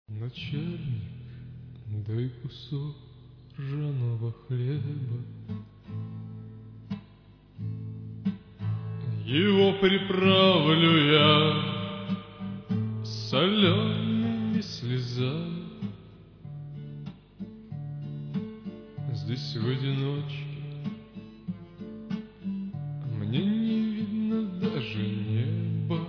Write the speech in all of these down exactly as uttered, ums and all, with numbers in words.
Начальник, дай кусок ржаного хлеба. Его приправлю я солеными слезами. Здесь в одиночке мне не видно даже неба.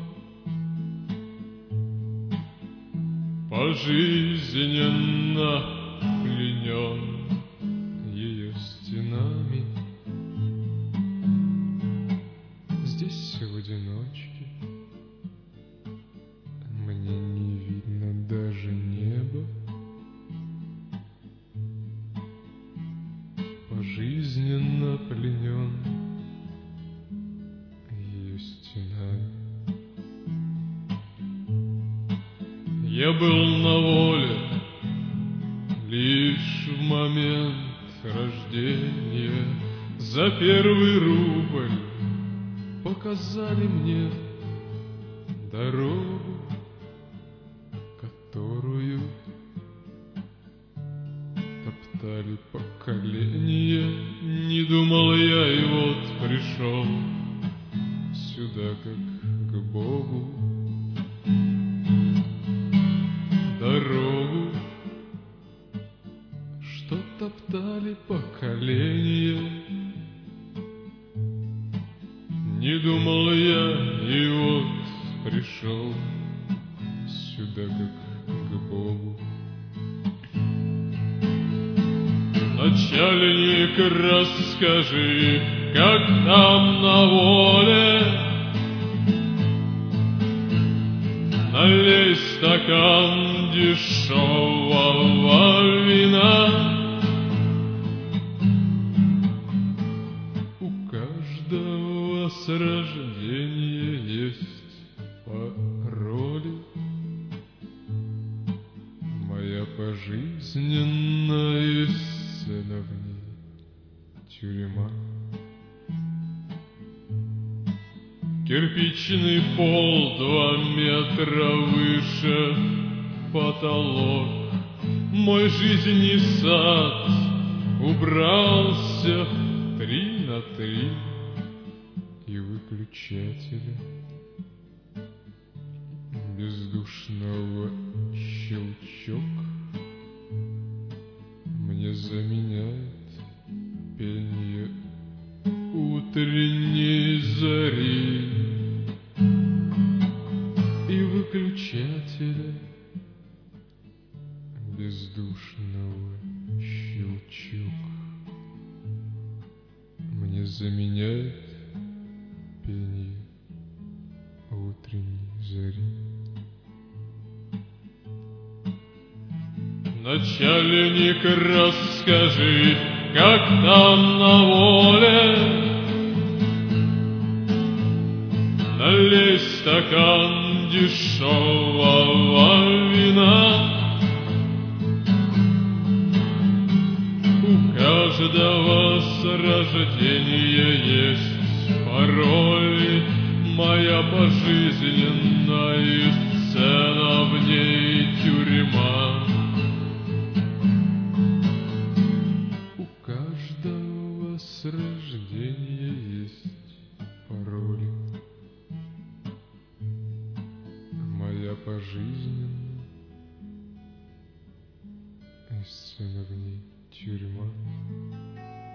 Пожизненно пленен ее стенами. Здесь в одиночке мне не видно даже неба. Пожизненно пленен ее стенами. Я был на воле лишь в момент рождения. За первый рубль показали мне дорогу, которую топтали поколения. Не думал я, и вот пришел сюда как к Богу. Дорогу, что топтали поколения. Не думал я, и вот пришел сюда как к Богу. Начальник, расскажи, как там на воле. Налей стакан дешевого вина. У каждого с рождения есть пароли. Моя пожизненная сцена в ней тюрьма. Кирпичный пол два метра выше потолок. Мой жизненный сад убрался три на три. И выключателя бездушного щелчок мне заменяет пение утренней зари. И выключателя бездушного щелчок мне заменяет пение утренней зари. Начальник, расскажи, как там на воле. Налей стакан дешевого вина. У каждого с рождения есть пароль. Моя пожизненная сцена в ней тюрьма. У каждого с рождения есть пароль. Моя пожизненная сцена в ней тюрьма.